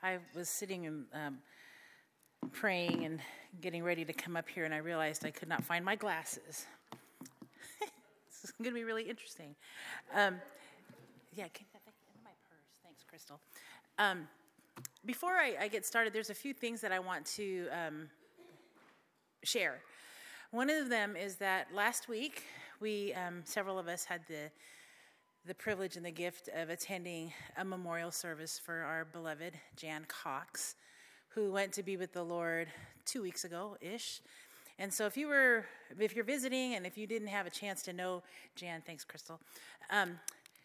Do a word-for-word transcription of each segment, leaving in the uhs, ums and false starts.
I was sitting and um, praying and getting ready to come up here, and I realized I could not find my glasses. This is going to be really interesting. Um, yeah, keep that in my purse. Thanks, Crystal. Um, before I, I get started, there's a few things that I want to um, share. One of them is that last week, we, um, several of us had the the privilege and the gift of attending a memorial service for our beloved Jan Cox, who went to be with the Lord two weeks ago-ish. And so if you were, if you're visiting and if you didn't have a chance to know Jan, thanks, Crystal, um,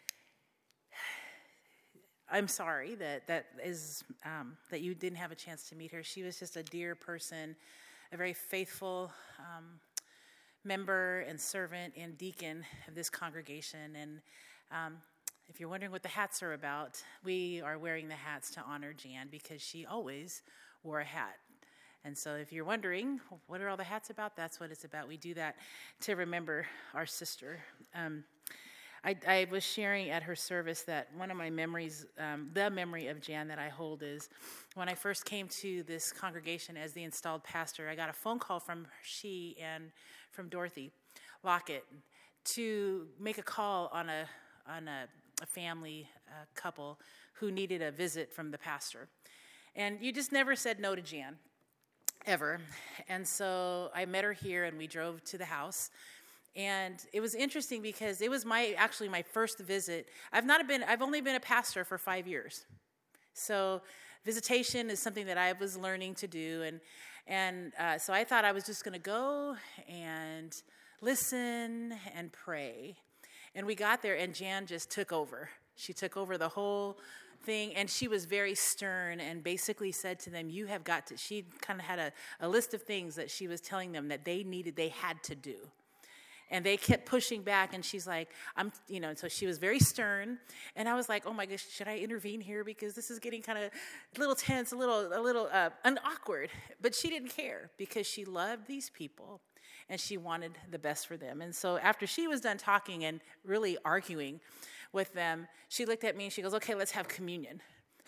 I'm sorry that that is um, that you didn't have a chance to meet her. She was just a dear person, a very faithful um, member and servant and deacon of this congregation. And um, if you're wondering what the hats are about, we are wearing the hats to honor Jan because she always wore a hat. And so if you're wondering, what are all the hats about? That's what it's about. We do that to remember our sister. Um, I, I was sharing at her service that one of my memories, um, the memory of Jan that I hold is when I first came to this congregation as the installed pastor, I got a phone call from she and from Dorothy Lockett to make a call on a on a, a family uh, couple who needed a visit from the pastor. And you just never said no to Jan, ever. And so I met her here and we drove to the house. And it was interesting because it was my actually my first visit. I've not been I've only been a pastor for five years. So visitation is something that I was learning to do, and and uh, so I thought I was just going to go and listen and pray. And we got there, and Jan just took over. She took over the whole thing, and she was very stern and basically said to them, you have got to, she kind of had a, a list of things that she was telling them that they needed, they had to do. And they kept pushing back, and she's like, I'm, you know, so she was very stern. And I was like, oh my gosh, should I intervene here? Because this is getting kind of a little tense, a little, a little uh, awkward. But she didn't care because she loved these people and she wanted the best for them. And so after she was done talking and really arguing with them, she looked at me and she goes, okay, let's have communion.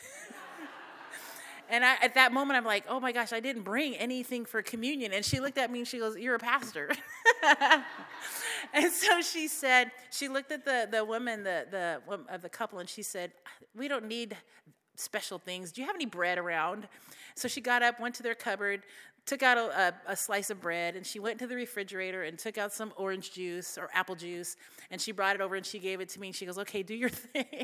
And I, at that moment, I'm like, oh my gosh, I didn't bring anything for communion. And she looked at me and she goes, you're a pastor. And so she said, she looked at the, the woman, the, the of the couple, and she said, we don't need special things. Do you have any bread around? So she got up, went to their cupboard, took out a, a, a slice of bread, and she went to the refrigerator and took out some orange juice or apple juice, and she brought it over and she gave it to me, and she goes, okay, do your thing.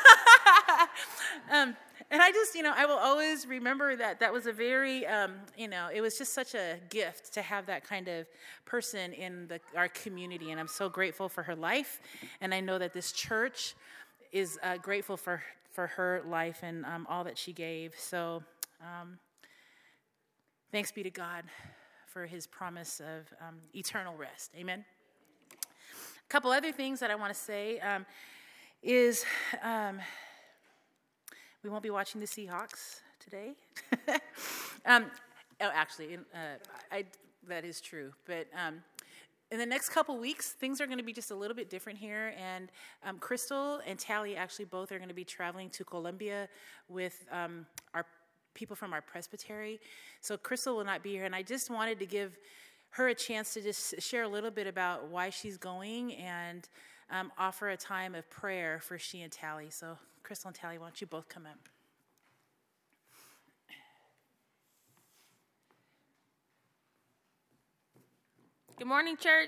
um, and I just, you know, I will always remember that. That was a very, um, you know, it was just such a gift to have that kind of person in the, our community, and I'm so grateful for her life, and I know that this church is uh, grateful for, for her life and um, all that she gave. So, um, thanks be to God for his promise of um, eternal rest. Amen. A couple other things that I want to say um, is um, we won't be watching the Seahawks today. um, oh, actually, uh, I, that is true. But um, in the next couple weeks, things are going to be just a little bit different here. And um, Crystal and Tally actually both are going to be traveling to Colombia with um, our people from our presbytery. So Crystal will not be here, and I just wanted to give her a chance to just share a little bit about why she's going and um, offer a time of prayer for she and Tally. So Crystal and Tally, why don't you both come up? Good morning, church.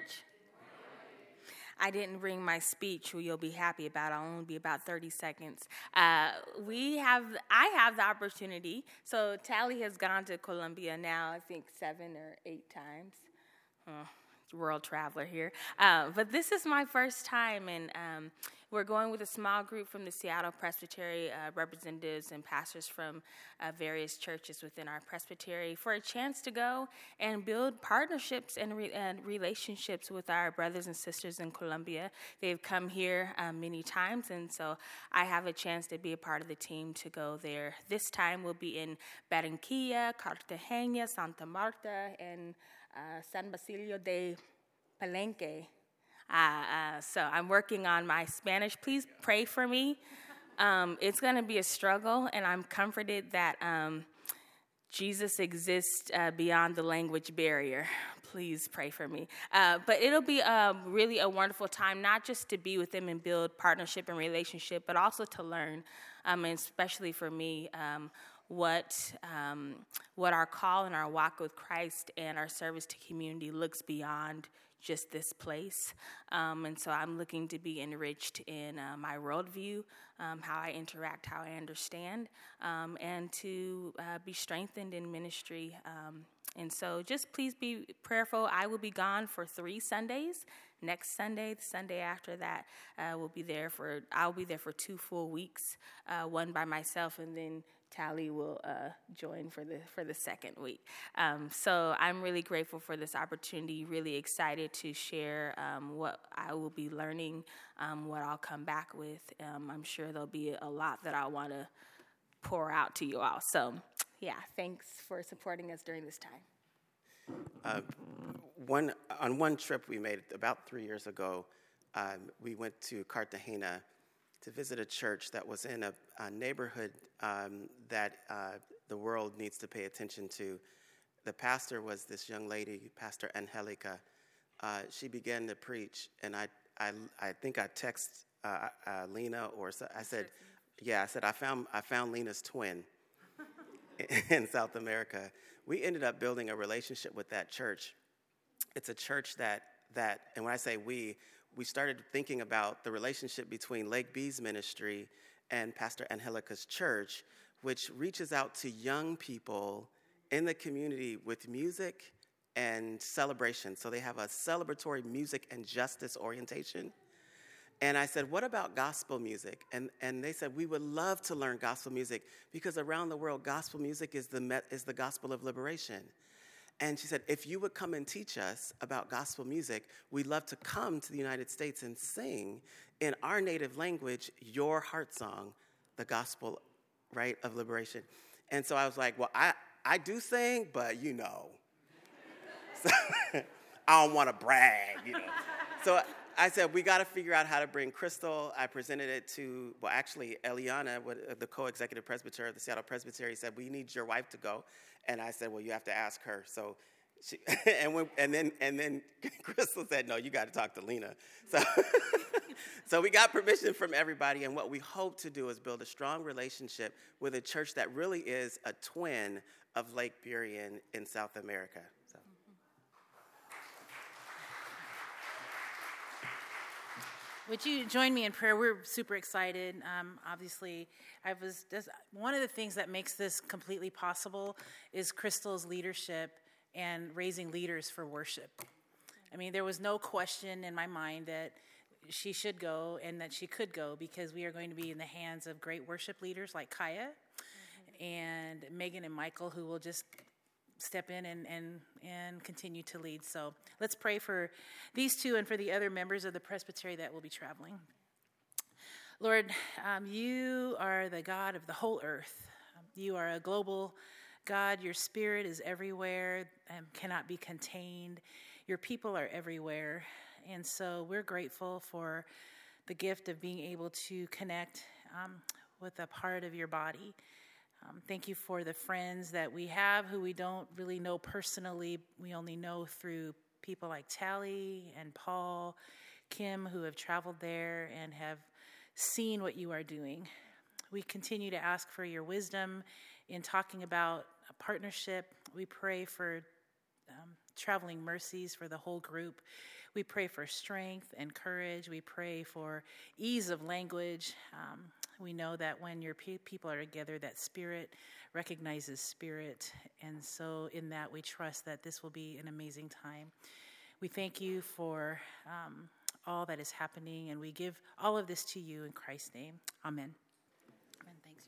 I didn't bring my speech, who you'll be happy about. I'll only be about thirty seconds. Uh, we have, I have the opportunity. So Tally has gone to Colombia now, I think seven or eight times. Oh, world traveler here. Uh, but this is my first time, and um, we're going with a small group from the Seattle Presbytery, uh, representatives and pastors from uh, various churches within our presbytery, for a chance to go and build partnerships and, re- and relationships with our brothers and sisters in Colombia. They've come here um, many times, and so I have a chance to be a part of the team to go there. This time we'll be in Barranquilla, Cartagena, Santa Marta, and uh, San Basilio de Palenque. Uh, uh, so I'm working on my Spanish. Please pray for me. Um, it's going to be a struggle, and I'm comforted that um, Jesus exists uh, beyond the language barrier. Please pray for me. Uh, but it'll be um, really a wonderful time, not just to be with them and build partnership and relationship, but also to learn, um, and especially for me, um, what um, what our call and our walk with Christ and our service to community looks beyond just this place. Um, and so I'm looking to be enriched in uh, my worldview, um, how I interact, how I understand, um, and to uh, be strengthened in ministry. Um, and so just please be prayerful. I will be gone for three Sundays. Next Sunday, the Sunday after that, uh, we'll be there for, I'll be there for two full weeks, uh, one by myself, and then Tally will uh, join for the for the second week. Um, so I'm really grateful for this opportunity, really excited to share um, what I will be learning, um, what I'll come back with. Um, I'm sure there'll be a lot that I want to pour out to you all. So, yeah, thanks for supporting us during this time. Uh, one on one trip we made about three years ago, um, we went to Cartagena to visit a church that was in a, a neighborhood um, that uh, the world needs to pay attention to. The pastor was this young lady, Pastor Angelica. Uh, she began to preach, and I, I, I think I texted uh, uh, Lena, or so, I said, yeah, I said I found I found Lena's twin in South America. We ended up building a relationship with that church. It's a church that that, and when I say we. We started thinking about the relationship between Lake Bees Ministry and Pastor Angelica's church, which reaches out to young people in the community with music and celebration. So they have a celebratory music and justice orientation. And I said, what about gospel music? And and they said, we would love to learn gospel music because around the world, gospel music is the met, is the gospel of liberation. And she said, if you would come and teach us about gospel music, we'd love to come to the United States and sing in our native language your heart song, the gospel, right, of liberation. And so I was like, well, I, I do sing, but you know. So, I don't want to brag, you know. So I said, we got to figure out how to bring Crystal. I presented it to, well, actually, Eliana, the co-executive presbyter of the Seattle Presbytery, said, we need your wife to go. And I said, well, you have to ask her. So, she, and when, and then and then Crystal said, no, you got to talk to Lena. So, so we got permission from everybody. And what we hope to do is build a strong relationship with a church that really is a twin of Lake Burien in South America. So. Would you join me in prayer? We're super excited. Um, obviously, I was just, one of the things that makes this completely possible is Crystal's leadership and raising leaders for worship. I mean, there was no question in my mind that she should go and that she could go because we are going to be in the hands of great worship leaders like Kaya mm-hmm. and Megan and Michael, who will just step in and, and, and continue to lead. So let's pray for these two and for the other members of the presbytery that will be traveling. Lord, um, you are the God of the whole earth. Um, you are a global God. Your spirit is everywhere and cannot be contained. Your people are everywhere. And so we're grateful for the gift of being able to connect um, with a part of your body. Um, thank you for the friends that we have who we don't really know personally. We only know through people like Tally and Paul, Kim, who have traveled there and have seen what you are doing. We continue to ask for your wisdom in talking about a partnership. We pray for um, traveling mercies for the whole group. We pray for strength and courage. We pray for ease of language. Um, we know that when your pe- people are together, that spirit recognizes spirit. And so in that, we trust that this will be an amazing time. We thank you for um, all that is happening, and we give all of this to you in Christ's name. Amen. Amen. Thanks,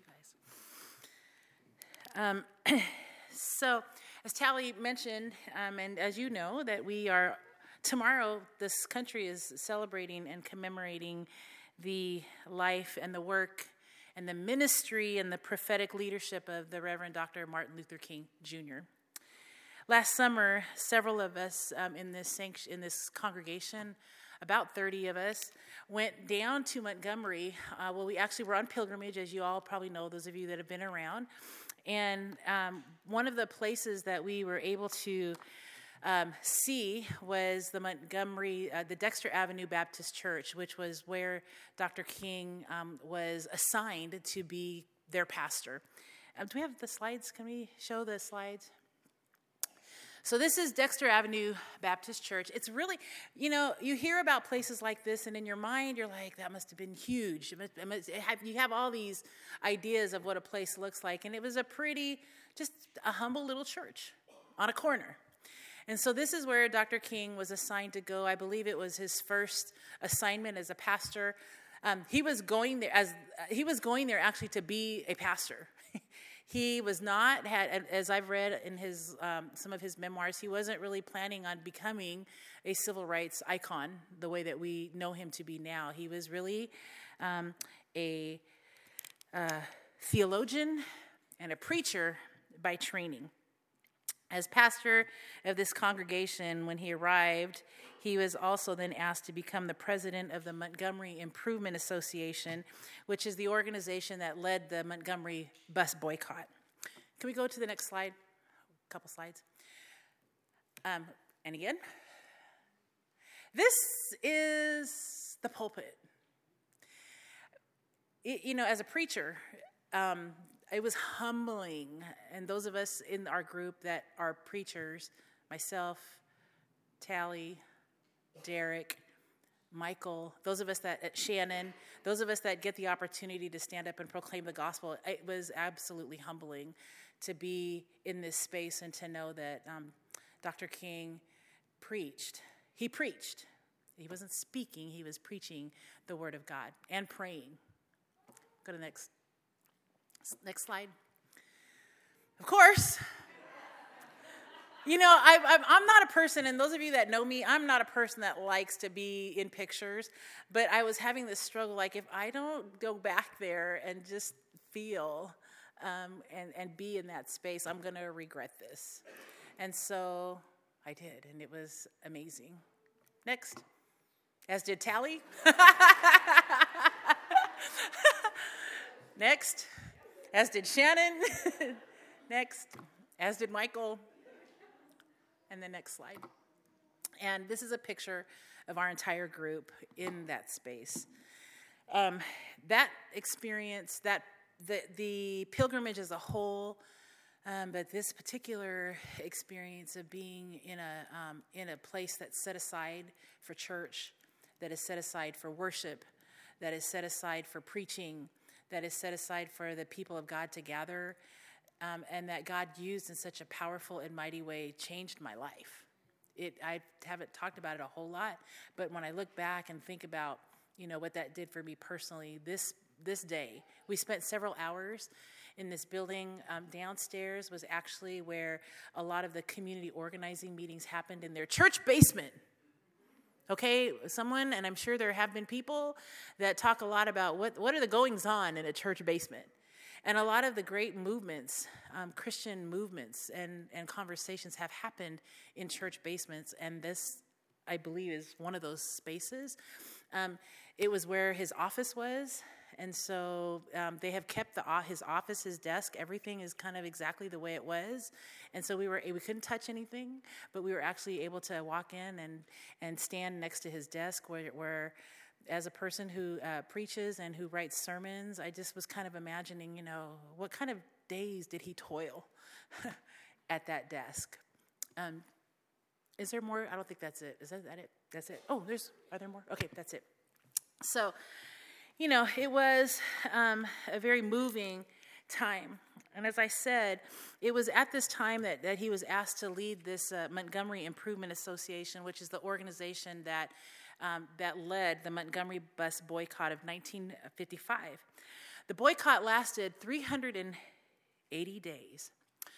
you guys. Um, so as Tally mentioned, um, and as you know, that we are tomorrow, this country is celebrating and commemorating the life and the work and the ministry and the prophetic leadership of the Reverend Doctor Martin Luther King Junior Last summer, several of us um, in this sanct- in this congregation about thirty of us, went down to Montgomery. Uh, well, we actually were on pilgrimage, as you all probably know, those of you that have been around. And um, one of the places that we were able to um, see was the Montgomery, uh, the Dexter Avenue Baptist Church, which was where Doctor King um, was assigned to be their pastor. Um, do we have the slides? Can we show the slides? So this is Dexter Avenue Baptist Church. It's really, you know, you hear about places like this, and in your mind, you're like, that must have been huge. It must, it must, it have, you have all these ideas of what a place looks like, and it was a pretty, just a humble little church on a corner. And so this is where Doctor King was assigned to go. I believe it was his first assignment as a pastor. Um, he was going there as uh, he was going there actually to be a pastor. He was not, had, as I've read in his um, some of his memoirs, he wasn't really planning on becoming a civil rights icon the way that we know him to be now. He was really um, a uh, theologian and a preacher by training. As pastor of this congregation, when he arrived, he was also then asked to become the president of the Montgomery Improvement Association, which is the organization that led the Montgomery bus boycott. Can we go to the next slide? A couple slides. Um, and again, this is the pulpit. It, you know, as a preacher, um, it was humbling, and those of us in our group that are preachers, myself, Tally, Derek, Michael, those of us that, at Shannon, those of us that get the opportunity to stand up and proclaim the gospel, it was absolutely humbling to be in this space and to know that um, Doctor King preached. He preached. He wasn't speaking, he was preaching the word of God and praying. Go to the next. Next slide. Of course, you know, I, I, I'm not a person, and those of you that know me, I'm not a person that likes to be in pictures, but I was having this struggle, like if I don't go back there and just feel um, and, and be in that space, I'm going to regret this. And so I did, and it was amazing. Next. As did Tally. Next. As did Shannon. Next. As did Michael. And the next slide. And this is a picture of our entire group in that space. Um, that experience, that the, the pilgrimage as a whole, um, but this particular experience of being in a um, in a place that's set aside for church, that is set aside for worship, that is set aside for preaching, that is set aside for the people of God to gather, um, and that God used in such a powerful and mighty way, changed my life. It, I haven't talked about it a whole lot, but when I look back and think about, you know, what that did for me personally, this this day, we spent several hours in this building. Um, downstairs was actually where a lot of the community organizing meetings happened in their church basement. Okay, someone, and I'm sure there have been people that talk a lot about what, what are the goings on in a church basement. And a lot of the great movements, um, Christian movements and, and conversations have happened in church basements, and this, I believe, is one of those spaces. Um, it was where his office was, and so um, they have kept the his office, his desk, everything is kind of exactly the way it was. And so we were we couldn't touch anything, but we were actually able to walk in and, and stand next to his desk where, where as a person who uh, preaches and who writes sermons, I just was kind of imagining, you know, what kind of days did he toil at that desk? Um, is there more? I don't think that's it. Is that, that it? That's it. Oh, there's, are there more? Okay, that's it. So, you know, it was um, a very moving time. And as I said, it was at this time that, that he was asked to lead this uh, Montgomery Improvement Association, which is the organization that um, that led the Montgomery bus boycott of nineteen fifty-five. The boycott lasted three hundred eighty days.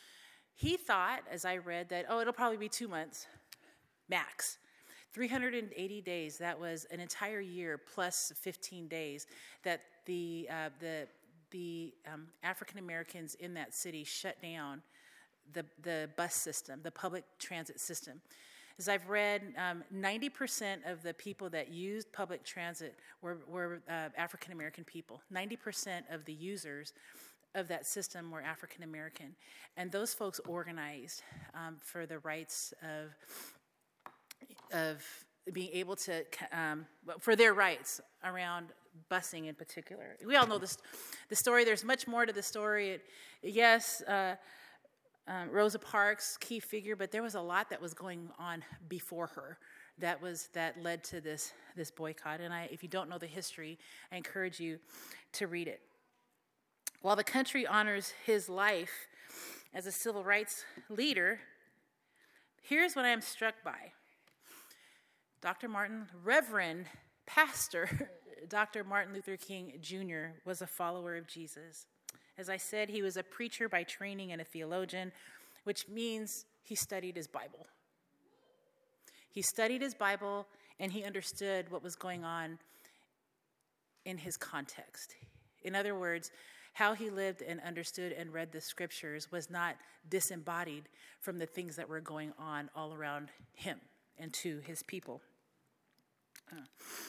He thought, as I read, that, oh, it'll probably be two months, max. three hundred eighty days, that was an entire year plus fifteen days that the uh, the the um, African Americans in that city shut down the the bus system, the public transit system. as I've read, um, ninety percent of the people that used public transit were, were uh, African American people. ninety percent of the users of that system were African American. And those folks organized um, for the rights of, of being able to, um, for their rights around busing in particular. We all know this, the story. There's much more to the story. It, yes, uh, um, Rosa Parks, key figure, but there was a lot that was going on before her that was that led to this this boycott. And I, if you don't know the history, I encourage you to read it. While the country honors his life as a civil rights leader, here's what I am struck by. Doctor Martin, Reverend Pastor Doctor Martin Luther King Junior was a follower of Jesus. As I said, he was a preacher by training and a theologian, which means he studied his Bible. He studied his Bible, and he understood what was going on in his context. In other words, how he lived and understood and read the scriptures was not disembodied from the things that were going on all around him and to his people. Uh.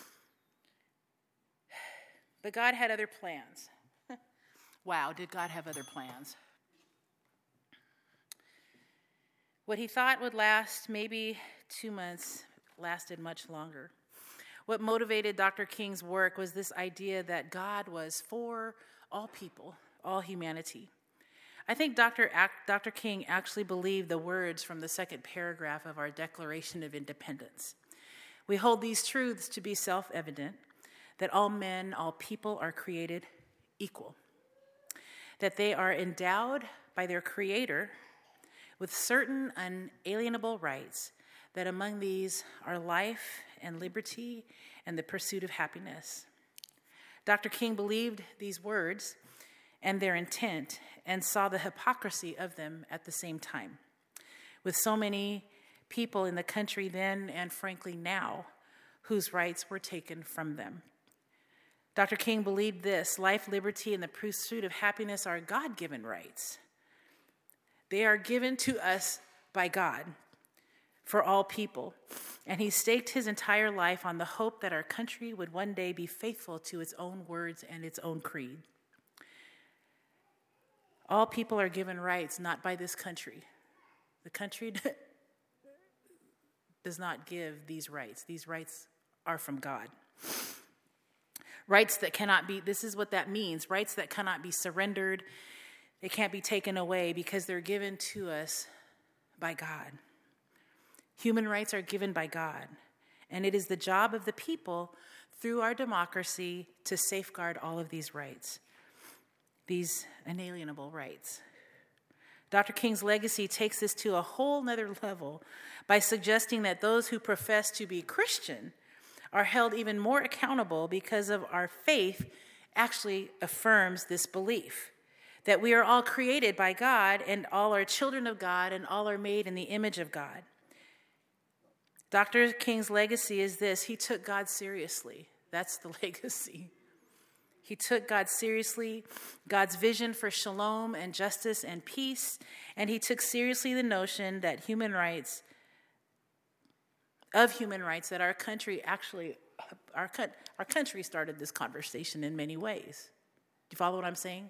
But God had other plans. Wow, did God have other plans? What he thought would last maybe two months lasted much longer. What motivated Doctor King's work was this idea that God was for all people, all humanity. I think Doctor Doctor King actually believed the words from the second paragraph of our Declaration of Independence. We hold these truths to be self-evident, that all men, all people are created equal, that they are endowed by their Creator with certain unalienable rights, that among these are life and liberty and the pursuit of happiness. Doctor King believed these words and their intent and saw the hypocrisy of them at the same time. With so many people in the country then and frankly now whose rights were taken from them. Doctor King believed this: life, liberty, and the pursuit of happiness are God-given rights. They are given to us by God for all people. And he staked his entire life on the hope that our country would one day be faithful to its own words and its own creed. All people are given rights, not by this country. The country does not give these rights. These rights are from God. Rights that cannot be, this is what that means, rights that cannot be surrendered. They can't be taken away because they're given to us by God. Human rights are given by God, and it is the job of the people through our democracy to safeguard all of these rights, these inalienable rights. Doctor King's legacy takes this to a whole nother level by suggesting that those who profess to be Christian are held even more accountable because of our faith actually affirms this belief that we are all created by God and all are children of God and all are made in the image of God. Doctor King's legacy is this: he took God seriously. That's the legacy. He took God seriously, God's vision for shalom and justice and peace, and he took seriously the notion that human rights, of human rights, that our country actually, our, our country started this conversation in many ways. Do you follow what I'm saying?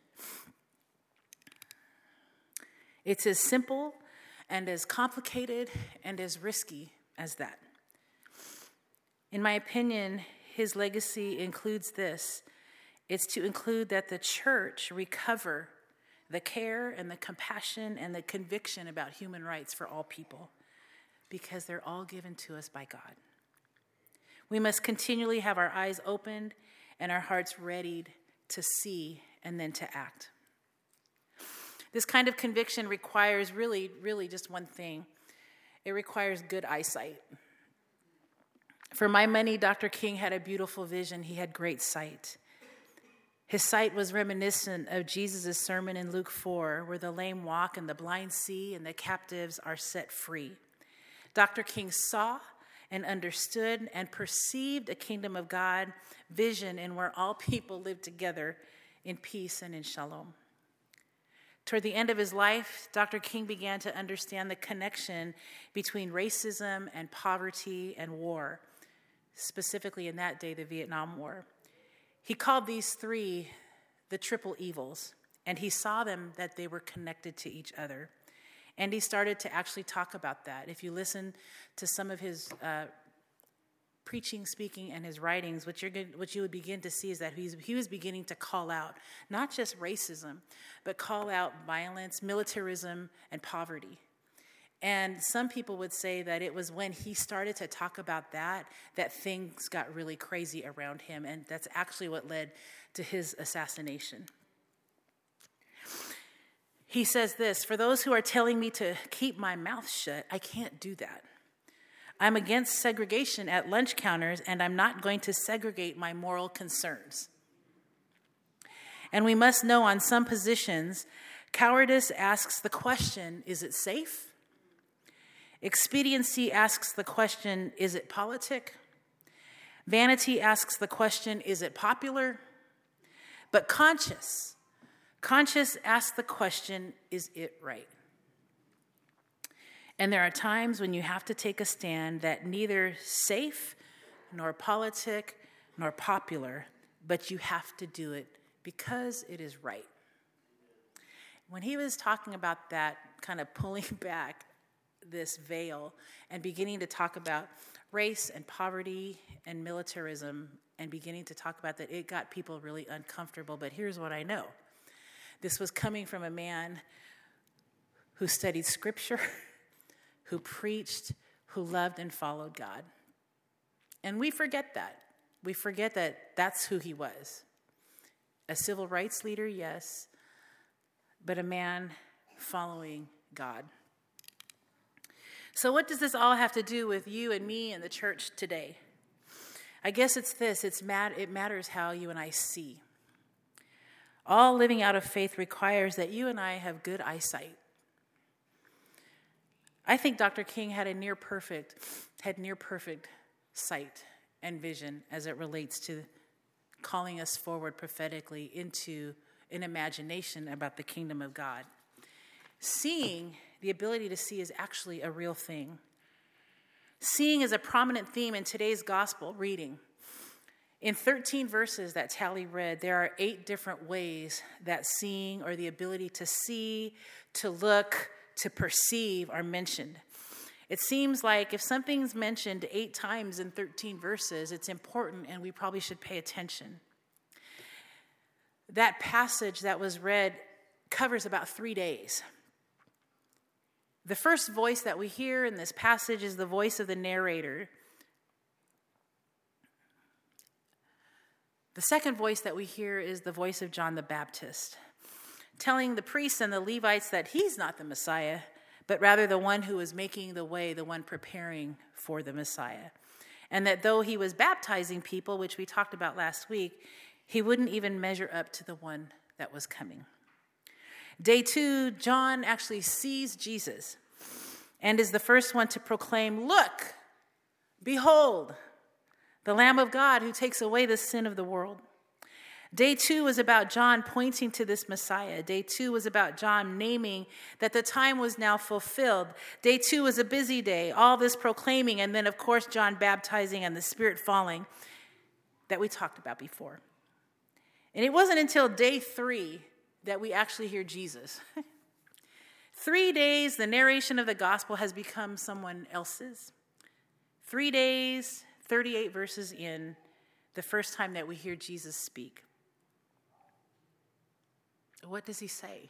It's as simple and as complicated and as risky as that. In my opinion, his legacy includes this. It's to include that the church recover the care and the compassion and the conviction about human rights for all people, because they're all given to us by God. We must continually have our eyes opened and our hearts readied to see and then to act. This kind of conviction requires really, really just one thing. It requires good eyesight. For my money, Doctor King had a beautiful vision. He had great sight. His sight was reminiscent of Jesus' sermon in Luke four, where the lame walk and the blind see and the captives are set free. Doctor King saw and understood and perceived a kingdom of God vision in where all people live together in peace and in shalom. Toward the end of his life, Doctor King began to understand the connection between racism and poverty and war, specifically in that day, the Vietnam War. He called these three the triple evils, and he saw them that they were connected to each other. And he started to actually talk about that. If you listen to some of his uh, preaching, speaking, and his writings, what, you're good, what you would begin to see is that he's, he was beginning to call out not just racism, but call out violence, militarism, and poverty. And some people would say that it was when he started to talk about that that things got really crazy around him, and that's actually what led to his assassination. He says this, "For those who are telling me to keep my mouth shut, I can't do that. I'm against segregation at lunch counters, and I'm not going to segregate my moral concerns. And we must know on some positions, cowardice asks the question, is it safe? Expediency asks the question, is it politic? Vanity asks the question, is it popular? But conscience, conscience asks the question, is it right? And there are times when you have to take a stand that neither safe, nor politic, nor popular, but you have to do it because it is right." When he was talking about that, kind of pulling back this veil and beginning to talk about race and poverty and militarism and beginning to talk about that, it got people really uncomfortable. But here's what I know. This was coming from a man who studied scripture, who preached, who loved and followed God. And we forget that. We forget that that's who he was. A civil rights leader, yes, but a man following God. So what does this all have to do with you and me and the church today? I guess it's this, it's mat- it matters how you and I see. All living out of faith requires that you and I have good eyesight. I think Doctor King had a near perfect, had near perfect sight and vision as it relates to calling us forward prophetically into an imagination about the kingdom of God. Seeing, the ability to see, is actually a real thing. Seeing is a prominent theme in today's gospel reading. In thirteen verses that Tally read, there are eight different ways that seeing, or the ability to see, to look, to perceive, are mentioned. It seems like if something's mentioned eight times in thirteen verses, it's important and we probably should pay attention. That passage that was read covers about three days. The first voice that we hear in this passage is the voice of the narrator. The second voice that we hear is the voice of John the Baptist, telling the priests and the Levites that he's not the Messiah, but rather the one who is making the way, the one preparing for the Messiah. And that though he was baptizing people, which we talked about last week, he wouldn't even measure up to the one that was coming. Day two, John actually sees Jesus and is the first one to proclaim, "Look, behold, the Lamb of God who takes away the sin of the world." Day two was about John pointing to this Messiah. Day two was about John naming that the time was now fulfilled. Day two was a busy day, all this proclaiming, and then, of course, John baptizing and the Spirit falling that we talked about before. And it wasn't until day three that we actually hear Jesus. Three days, the narration of the gospel has become someone else's. Three days, thirty-eight verses in, the first time that we hear Jesus speak. What does he say?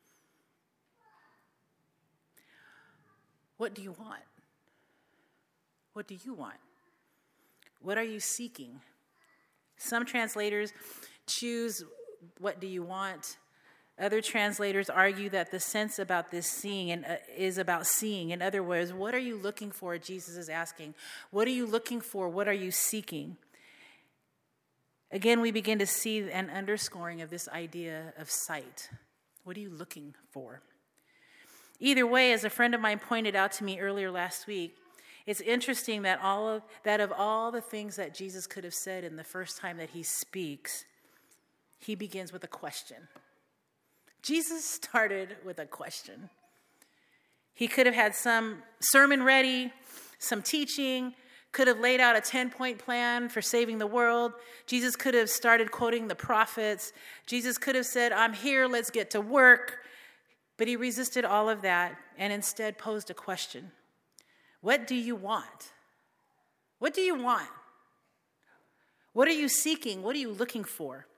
What do you want? What do you want? What are you seeking? Some translators choose, what do you want? Other translators argue that the sense about this seeing and, uh, is about seeing. In other words, what are you looking for? Jesus is asking. What are you looking for? What are you seeking? Again, we begin to see an underscoring of this idea of sight. What are you looking for? Either way, as a friend of mine pointed out to me earlier last week, it's interesting that all of that of all the things that Jesus could have said in the first time that he speaks, he begins with a question. Jesus started with a question. He could have had some sermon ready, some teaching, could have laid out a ten-point plan for saving the world. Jesus could have started quoting the prophets. Jesus could have said, I'm here, let's get to work. But he resisted all of that and instead posed a question. What do you want? What do you want? What are you seeking? What are you looking for?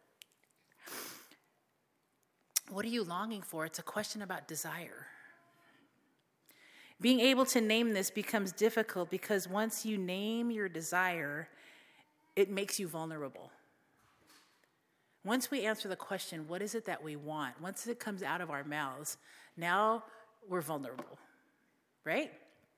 What are you longing for? It's a question about desire. Being able to name this becomes difficult because once you name your desire, it makes you vulnerable. Once we answer the question, what is it that we want? Once it comes out of our mouths, now we're vulnerable, right?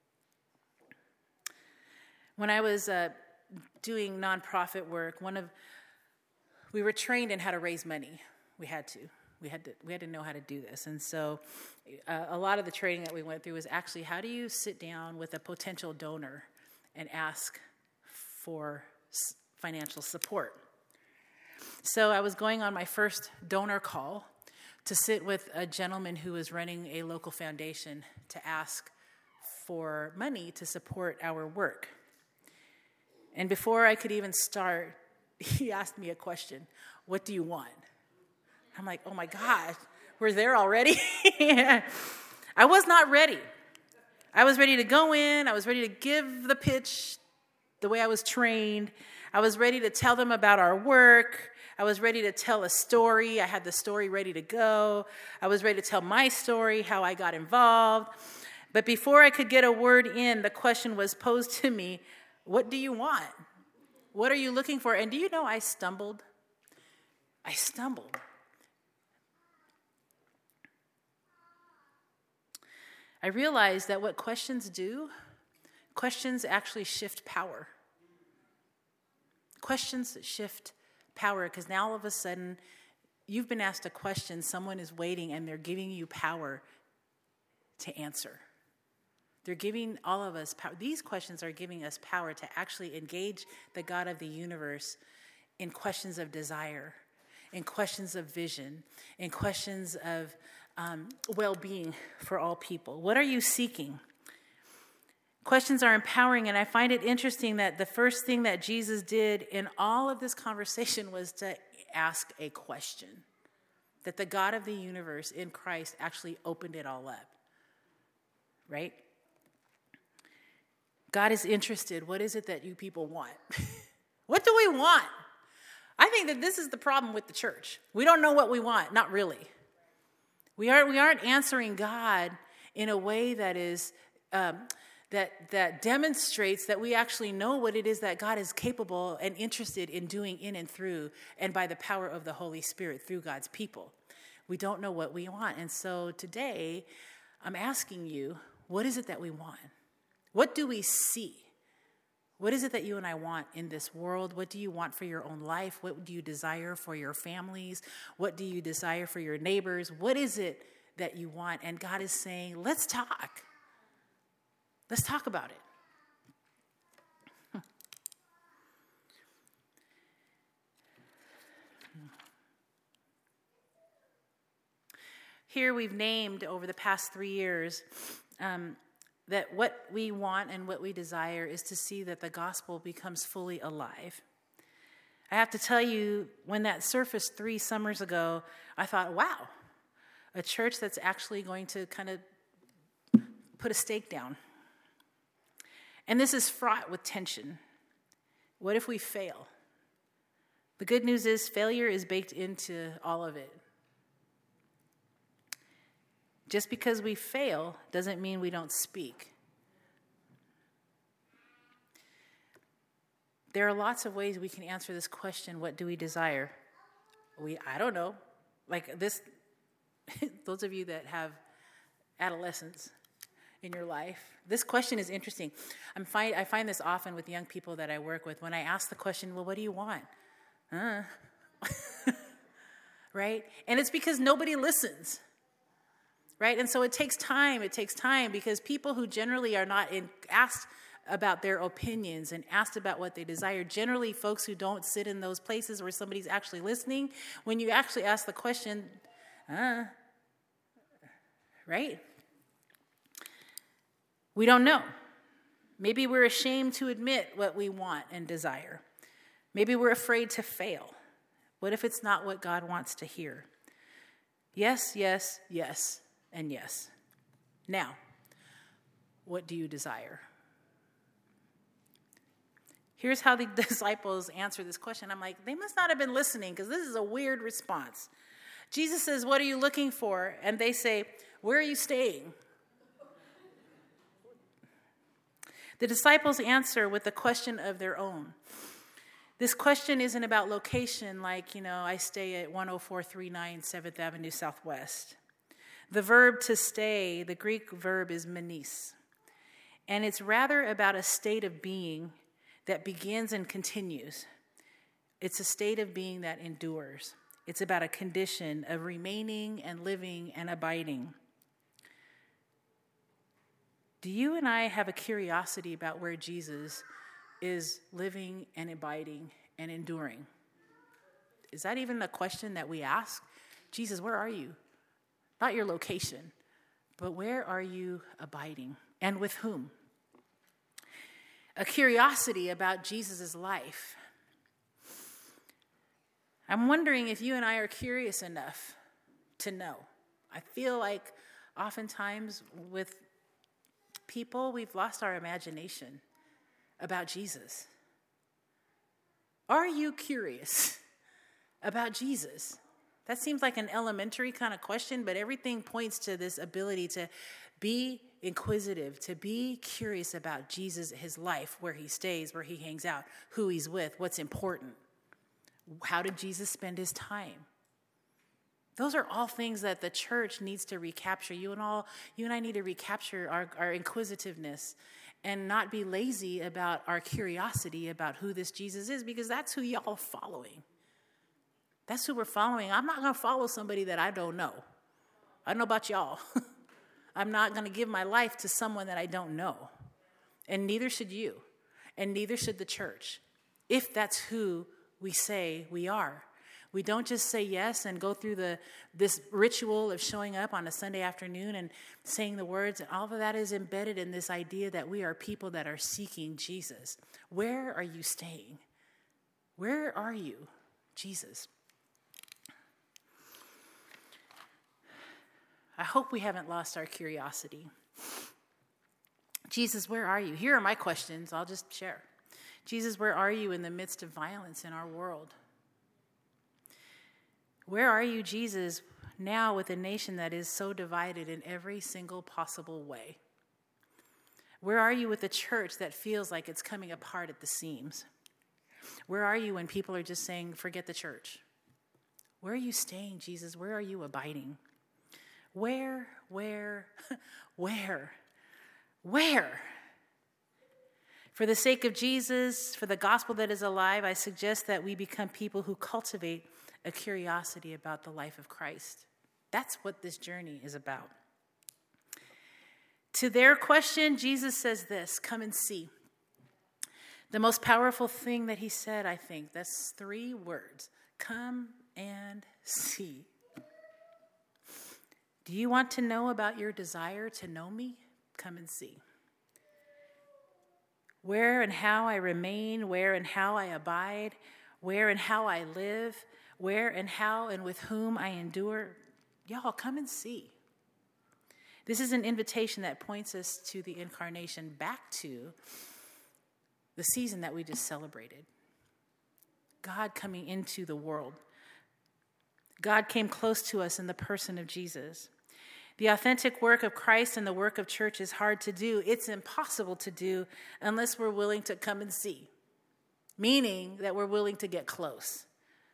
When I was uh, doing nonprofit work, one of we were trained in how to raise money. We had to. We had to we had to know how to do this. And so uh, a lot of the training that we went through was actually how do you sit down with a potential donor and ask for s- financial support. So I was going on my first donor call to sit with a gentleman who was running a local foundation to ask for money to support our work. And before I could even start, he asked me a question. What do you want? I'm like, oh my gosh, we're there already? I was not ready. I was ready to go in. I was ready to give the pitch the way I was trained. I was ready to tell them about our work. I was ready to tell a story. I had the story ready to go. I was ready to tell my story, how I got involved. But before I could get a word in, the question was posed to me, what do you want? What are you looking for? And do you know I stumbled? I stumbled. I realized that what questions do, questions actually shift power. Questions shift power because now all of a sudden you've been asked a question, someone is waiting, and they're giving you power to answer. They're giving all of us power. These questions are giving us power to actually engage the God of the universe in questions of desire, in questions of vision, in questions of um, well-being for all people. What are you seeking? Questions are empowering, and I find it interesting that the first thing that Jesus did in all of this conversation was to ask a question. That the God of the universe in Christ actually opened it all up. Right? God is interested. What is it that you people want? What do we want? I think that this is the problem with the church. We don't know what we want. Not really. We aren't, we aren't answering God in a way that is um, that that demonstrates that we actually know what it is that God is capable and interested in doing in and through, and by the power of the Holy Spirit through God's people. We don't know what we want. And so today, I'm asking you, what is it that we want? What do we see? What is it that you and I want in this world? What do you want for your own life? What do you desire for your families? What do you desire for your neighbors? What is it that you want? And God is saying, let's talk. Let's talk about it. Here we've named over the past three years um, that what we want and what we desire is to see that the gospel becomes fully alive. I have to tell you, when that surfaced three summers ago, I thought, wow, a church that's actually going to kind of put a stake down. And this is fraught with tension. What if we fail? The good news is failure is baked into all of it. Just because we fail doesn't mean we don't speak. There are lots of ways we can answer this question, what do we desire? We, I don't know. Like this, those of you that have adolescents in your life, this question is interesting. I'm find, I find this often with young people that I work with. When I ask the question, well, what do you want? Uh. Right? And it's because nobody listens. Right? And so it takes time. It takes time because people who generally are not in, asked about their opinions and asked about what they desire, generally folks who don't sit in those places where somebody's actually listening, when you actually ask the question, uh, right? We don't know. Maybe we're ashamed to admit what we want and desire. Maybe we're afraid to fail. What if it's not what God wants to hear? Yes, yes, yes, and yes. Now, what do you desire? Here's how the disciples answer this question. I'm like, they must not have been listening because this is a weird response. Jesus says, what are you looking for? And they say, where are you staying? The disciples answer with a question of their own. This question isn't about location like, you know, I stay at one oh four thirty-nine seventh Avenue Southwest. The verb to stay, the Greek verb is menis. And it's rather about a state of being that begins and continues. It's a state of being that endures. It's about a condition of remaining and living and abiding. Do you and I have a curiosity about where Jesus is living and abiding and enduring? Is that even a question that we ask? Jesus, where are you? Not your location, but where are you abiding and with whom? A curiosity about Jesus' life. I'm wondering if you and I are curious enough to know. I feel like oftentimes with people, we've lost our imagination about Jesus. Are you curious about Jesus? That seems like an elementary kind of question, but everything points to this ability to be inquisitive, to be curious about Jesus, his life, where he stays, where he hangs out, who he's with, what's important. How did Jesus spend his time? Those are all things that the church needs to recapture. You and all, you and I need to recapture our, our inquisitiveness and not be lazy about our curiosity about who this Jesus is, because that's who y'all are following. That's who we're following. I'm not going to follow somebody that I don't know. I don't know about y'all. I'm not going to give my life to someone that I don't know. And neither should you. And neither should the church, if that's who we say we are. We don't just say yes and go through the this ritual of showing up on a Sunday afternoon and saying the words, and all of that is embedded in this idea that we are people that are seeking Jesus. Where are you staying? Where are you, Jesus? I hope we haven't lost our curiosity. Jesus, where are you? Here are my questions. I'll just share. Jesus, where are you in the midst of violence in our world? Where are you, Jesus, now with a nation that is so divided in every single possible way? Where are you with a church that feels like it's coming apart at the seams? Where are you when people are just saying, forget the church? Where are you staying, Jesus? Where are you abiding? Where, where, where, where? For the sake of Jesus, for the gospel that is alive, I suggest that we become people who cultivate a curiosity about the life of Christ. That's what this journey is about. To their question, Jesus says this, come and see. The most powerful thing that he said, I think, that's three words, come and see. Do you want to know about your desire to know me? Come and see. Where and how I remain, where and how I abide, where and how I live, where and how and with whom I endure. Y'all, come and see. This is an invitation that points us to the incarnation, back to the season that we just celebrated. God coming into the world. God came close to us in the person of Jesus. The authentic work of Christ and the work of church is hard to do. It's impossible to do unless we're willing to come and see, meaning that we're willing to get close.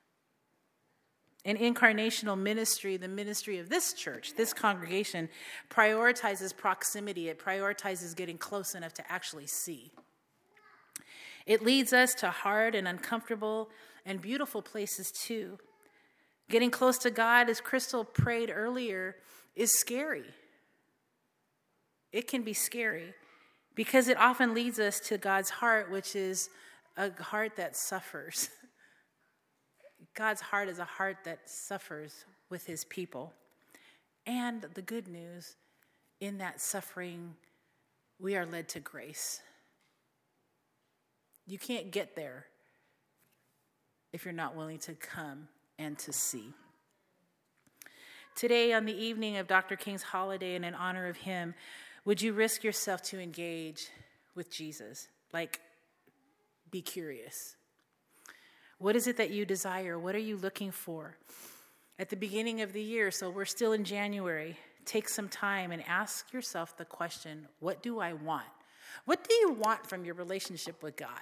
In incarnational ministry, the ministry of this church, this congregation, prioritizes proximity. It prioritizes getting close enough to actually see. It leads us to hard and uncomfortable and beautiful places too. Getting close to God, as Crystal prayed earlier, is scary. It can be scary because it often leads us to God's heart, which is a heart that suffers. God's heart is a heart that suffers with his people. And the good news in that suffering, we are led to grace. You can't get there if you're not willing to come and to see. Today, on the evening of Doctor King's holiday and in honor of him, would you risk yourself to engage with Jesus? Like, be curious. What is it that you desire? What are you looking for? At the beginning of the year, so we're still in January, take some time and ask yourself the question, what do I want? What do you want from your relationship with God?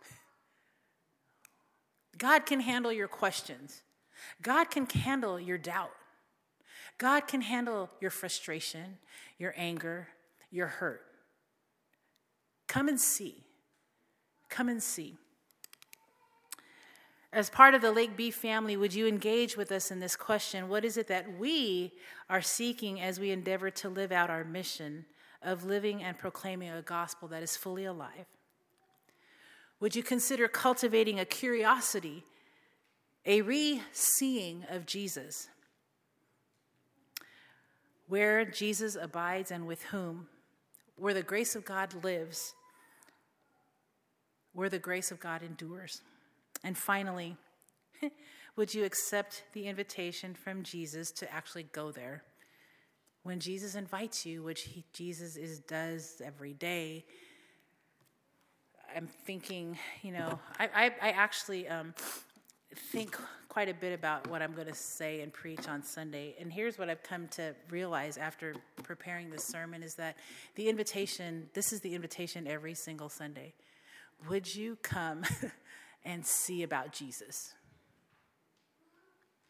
God can handle your questions. God can handle your doubt. God can handle your frustration, your anger, your hurt. Come and see. Come and see. As part of the Lake B family, would you engage with us in this question? What is it that we are seeking as we endeavor to live out our mission of living and proclaiming a gospel that is fully alive? Would you consider cultivating a curiosity, a re-seeing of Jesus? Where Jesus abides and with whom, where the grace of God lives, where the grace of God endures. And finally, would you accept the invitation from Jesus to actually go there? When Jesus invites you, which he, Jesus is, does every day, I'm thinking, you know, I, I, I actually um, think quite a bit about what I'm going to say and preach on Sunday. And here's what I've come to realize after preparing this sermon is that the invitation, this is the invitation every single Sunday. Would you come and see about Jesus?